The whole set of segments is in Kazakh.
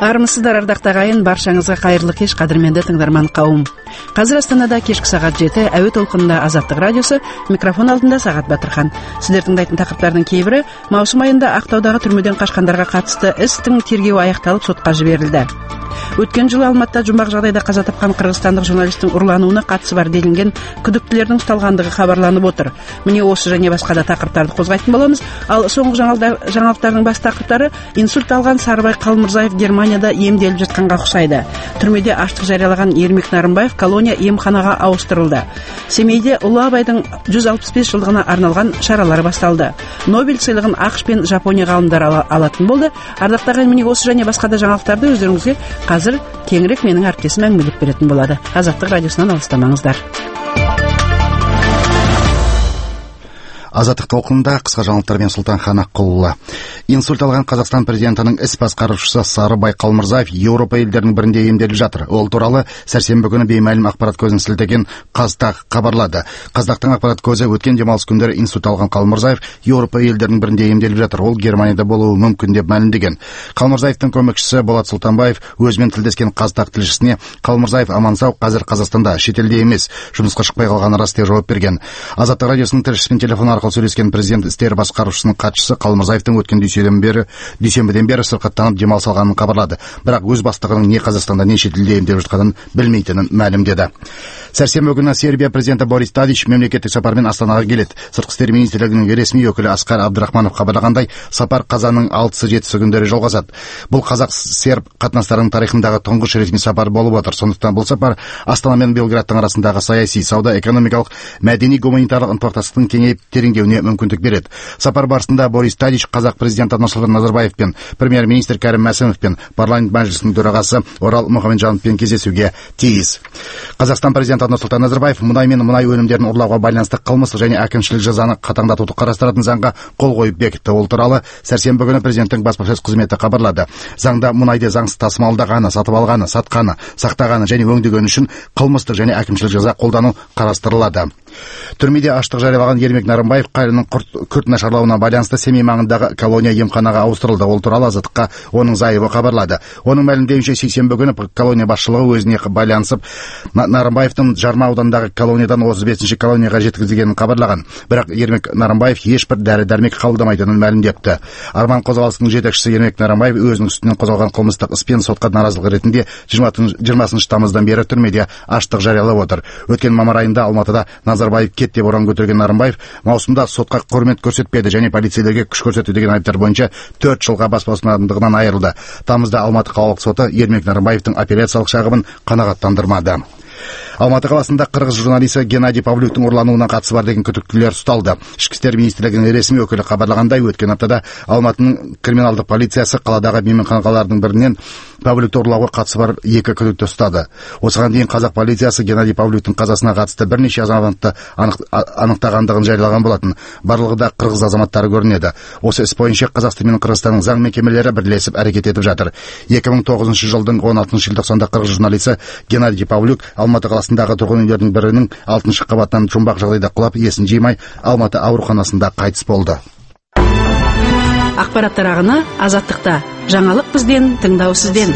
Армысыздар, ардактуу агайын, баршаңызга кайырлы кеш, кадырменди тыңдарман кауым. Казыр Астанада кешки саат 7 әуе толкунунда Азаттык радиосу, микрофон алдында Сагат Батырхан. Сиздер тыңдайтын тақырыптардын кейбири маусым айында Актаудагы түрмөдөн качкандарга катысты истин тергөө аякталып сотко жиберилди. Өткөн жылы Алматыда жумбак жагдайда каза тапкан кыргызстандык журналисттин урланууна катышы бар делинген күдүктүүлөрдүн укталгандыгы кабарланып отур. Міне осы және басқа да тақырыптарды козгойтун болобуз. Ал соңку жаңалыктардын бас тақырыптары: инсульт алган Сарыбай Калмырзаев Германияда эмделип жатканга окшойду. Түрмөдө аштык жарыялаган Ермек Нарымбаев колония эмханага ауыстырылды. Семейде Улуу Абайдын 165 жылдыгына арналган шаралар башталды. Нобель сыйлыгын АКШ пен Жапония каалымдары алатын болду. Ардактагы міне осы және басқа да жаңалыктарды өздөрүңүзгө қазір кеңірек менің әріптесім әңгімелеп беретін болады. Азаттык радиосунан алыстамаңыздар. Азаттык толкунунда кыска жаңалыктар менен Султанхан Аккулова. Инсульт алган Казакстан президентинин іс баскаруучусу Сарыбай Калмырзаев Европа элдеринин биринде эмделип жатыр. Ол тууралуу сәрсенбі күнү беймәлим акпарат көзүн силтеген Казтаг кабарлады. Казактын акпарат көзү өткен демалыс күндөрү инсульт алган Калмырзаев Европа элдеринин биринде эмделип жатыр. Ол Германияда болуу мүмкүн деп маалымдеген. Калмырзаевдин көмөкчүсү Болот Султанбаев өз менен тилдескен Казтаг тилчисине Калмырзаев аман сау, казыр Казакстанда, шетелде эмес, жумушка чыкпай калганы рас деп жооп берген. Азаттык радиосунун тилчисинин телефон аркылуу сөйлескен президент истер баскаруучусунун катчысы Калмырзаевдин өткөн дүйсенбиден бери сыркаттанып демалыс алганын кабарлады. Бирок өз баштыгынын не Казакстанда, не шетелде эмделип жатканын билмейтинин маалымдады. Сәрсенбі күнү Сербия президенти Борис Тадич мемлекеттик сапар менен Астанага келет. Сырткы иштер министрлигинин ресми өкүлү Аскар Абдрахманов кабарлагандай, сапар казанын 6-7 күндөрү жалгасат. Бул казак-серб катнаштарынын тарыхындагы туңгуч ресми сапар болуп атыр. Сондуктан бул сапар Астана менен Белграддын арасындагы саясий, сауда, экономикалык, мәдени, гуманитарлык ынтымакташтыктын кеңейип тереңдөөүнө мүмкүндүк берет. Сапар барысында Борис Тадич казак президенти Нурсултан Назарбаев пен премьер-министр Кәрим Мәсімов пен парламент мәжлисинин төрагасы Орал Мухамеджановпен кездесүүгө тийиз. Казакстан президенти Нурсултан Назарбаев мунай менен мунай өнүмдөрүн урлауга байланыштуу кылмыштык жана әкимчилик жазаны катаңдатууну карастыратын заңга кол коюп бекитти. Ол тууралуу сәрсенбі күнү президенттин баспасөз кызмети кабарлады. Заңда мунайды заңсыз тасымалдаганы, сатып алганы, сатканы, сактаганы жана өңдөгөнү үчүн кылмыштык жана әкимчилик жаза колдануу карастырылады. Түрмөдө аштык жарыялаган Ермек Нарымбаев кайрынын күрт нашарлауына байланыштуу Семей маңындагы колония эмханага ауыстырылды. Ол тууралуу Азаттыкка онун зайыбы кабарлады. Онун маалымдеуинче, сейсенбі күнү колония башчылыгы өзүнө байланысып Нарымбаевдин Жарма ауданындагы колониядан 35-ші колонияга жеткизилгенин кабарлаган. Бирок Ермек Нарымбаев эч бир дары-дармек кабылдамайтынын маалымдепти. Арман козголосунун жетекчиси Ермек Нарымбаев өзүнүн үстүнөн козголгон кылмыштык ис пен сотко наразылык ретинде 20 тамыздан бери түрмөдө аштык жарыялап отур. Өткөн мамыр айында Алматыда Назарбаев кет деп орон көтөргөн Нарымбаев маусумда сотко көрмөт көрсөтпөдү және полицейлерге күч көрсөттү деген айыптар боюнча 4 жылга бас бостандыгынан айырылды. Тамызда Алматы калалык соты Ермек Нарымбаевдин апелляциялык шагымын канагаттандырмады. Алматы каласында кыргыз журналисти Геннадий Павлюктун урланууна катышы бар деген күдүктүүлөр ушталды. Ички иштер министрлигинин ресми өкүлү кабарлагандай, өткөн аптада Алматынын криминалдык полициясы каладагы мейманканалардын биринен Павлюкту урлоого катышы бар 2 күдүктүү уштады. Осыған дейин казак полициясы Геннадий Павлюктун казасына катысты бир нече азаматты аныктагандыгын жарыялаган болотун. Барлыгы да кыргыз азаматтары көрүнөдү. Осы іс боюнча Казакстан менен Кыргызстандын заң мекемелери бирлешип аракет этип жатыр. 2009 жылдын 16 желтоқсанда кыргыз журналисти Геннадий Павлюк Алматы каласындагы тургун үйлөрдүн биринин 6 кабатынан жумбак жагдайда кулап, эсин жыймай Алматы ооруканасында кайтыс болду. Акпараттар агыны Азаттыкта. Жаңалык бизден, тыңдоо сизден.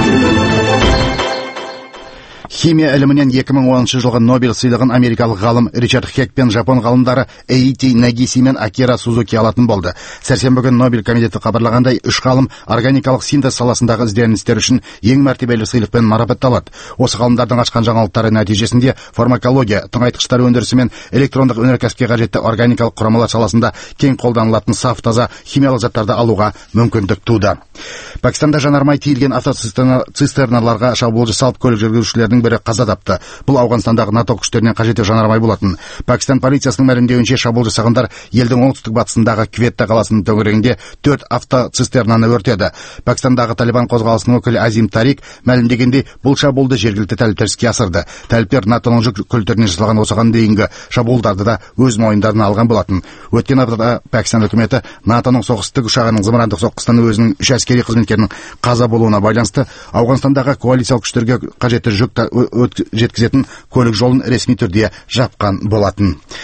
Химия илиминен 2010 жылғы Нобель сыйлығын америкалық ғалым Ричард Хек пен жапон ғалымдары Эйти Нагиси мен Акира Сузуки алатын болды. Сәрсенбі күні Нобель комитеті хабарлағандай, 3 ғалым органикалық синтез саласындағы ізденістер үшін ең мәртебелі сыйлықпен марапатталады. Осы ғалымдардың ашқан жаңалықтары нәтижесінде фармакология, тыңайтқыштар өндірісі мен электрондық өнеркәсіпке қажетті органикалық құрамалар саласында кең қолданылатын саф таза химиялық заттарды алуға мүмкіндік туды. Пакистанда жанармай тиелген автоцистерналарға шабуыл жасалып, көлік жүргізушілердің бірі қаза тапты. Бұл Ауғанстандагы НАТО күчтеринин кажетті жанармай болатын. Пакистан полициясынын мәлімдеуінше шабуыл жасағандар елдің оңтүстік батысындағы Кветта қаласының төңірегінде 4 автоцистернаны өртеді. Пакистандагы Талибан қозғалысының өкілі Азим Тарик мәлімдегенде, бұл шабуылды жергілікті тәліптер іске асырды. Тәліптер НАТОнун жүк көліктеріне жасалған осыған дейінгі шабуылдарды да өз мойындарына алған болатын. Өткен аптада Пакистан үкіметі НАТОнун соғыстық ұшағының зымырандық соққысынан өзінің 3 әскери қызметкерінің қаза болуына байланысты Ауғанстандагы коалициялық күчтерге кажетті жүк жеткізетін көлік жолын ресми түрде жапқан болатын.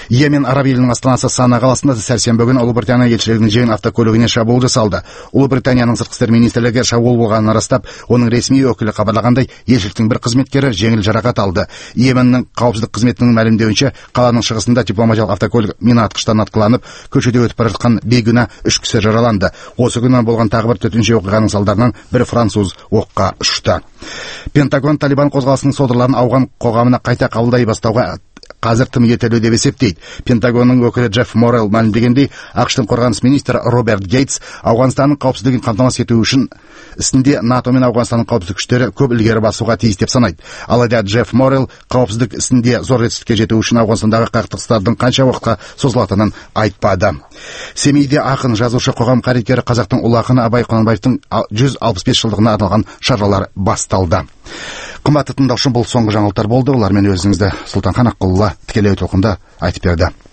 Йемен араб елінің астанасы Сана қаласында сәрсенбі күні Ұлыбритания елшілігінің жеңіл автокөлігіне шабуыл жасалды. Ұлыбританияның сыртқы істер министрлігі шабуыл болғанын растап, оның ресми өкілі хабарлағандай, елшіліктің бір қызметкері жеңіл жарақат алды. Йеменнің қауіпсіздік қызметінің мәлімдеуінше, қаланың шығысында дипломатиялық автокөлік мина атқыштан атқыланып, көшеде өтіп бара жатқан бейгүнә 3 кісі жараланды. Осы күні болған тағы бір төтенше оқиғаның салдарынан бір француз оққа ұшты. Пентагон Талибан қозғалысының содырларын ауған қоғамына қайта қабылдай бастауға қазір тым ертелі деп есептейді. Пентагонның өкілі Джефф Моррелл мәлімдегендей, ақш-тың қорғаныс министрі Роберт Гейтс Ауғанстанның қауіпсіздігін қамтамасыз ету үшін ісінде НАТО мен Ауғанстанның қауіпсіздік күштері көп ілгері басуға тиіс деп санайды. Алайда Джефф Моррелл қауіпсіздік ісінде зор жетістікке жету үшін Ауғанстандағы қақтығыстардың қанша уақытқа созылатынын айтпады. Семейде ақын, жазушы, қоғам қайраткері қазақтың ұлы ақыны Абай Құнанбаевтың 165 жылдығына арналған шаралар басталды. Қымбатты тыңдаушы, бұл соңғы жаңалықтар болды. Олармен өзіңізді Сұлтанхан Аққұлұлы тікелей толқында айтып берді.